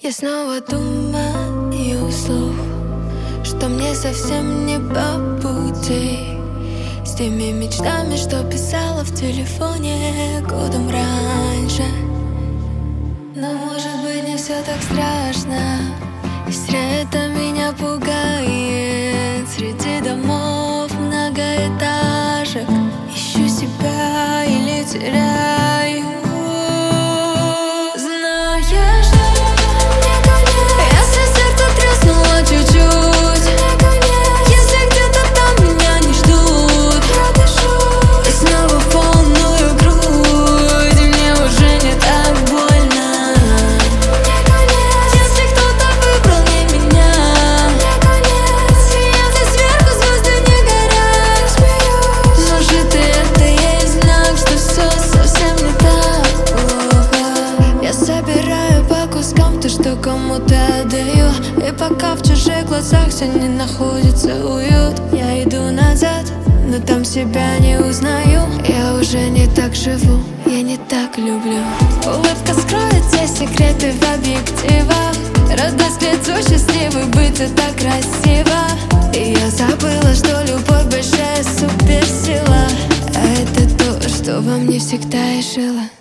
Я снова думаю вслух, что мне совсем не по пути с теми мечтами, что писала в телефоне годом раньше. Но может быть не все так страшно, и зря это меня пугает. Среди домов многоэтажек ищу себя или теряю. Знаешь, если сердце треснуло чуть-чуть, если где-то там меня не ждут, и снова в полную грудь, мне уже не так больно. Если кто-то выбрал не меня, если сверху звезды не горят, может и это есть знак, что все совсем не так плохо. Я собираю по кускам то, что кому-то отдаю, и пока в чужих глазах все не находится уют, я иду назад, но там себя не узнаю. Я уже не так живу, я не так люблю. Улыбка скроет все секреты в объективах, радость к лицу, счастливый быть — это красиво. И я забыла, что любовь большая суперсила, а это то, что во мне всегда и жило.